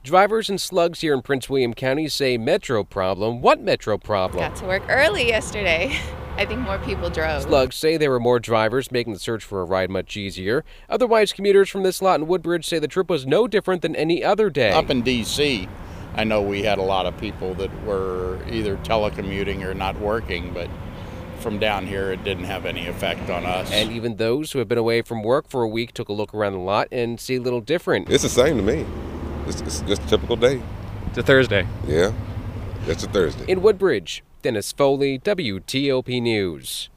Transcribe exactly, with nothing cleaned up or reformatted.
Drivers and slugs here in Prince William County say metro problem. What metro problem? Got to work early yesterday. I think more people drove. Slugs say there were more drivers, making the search for a ride much easier. Otherwise, commuters from this lot in Woodbridge say the trip was no different than any other day. Up in D C, I know we had a lot of people that were either telecommuting or not working, but from down here it didn't have any effect on us. And even those who have been away from work for a week took a look around the lot and see a little different. It's the same to me. It's, it's just a typical day. It's a Thursday. Yeah, it's a Thursday. In Woodbridge, Dennis Foley, W T O P News.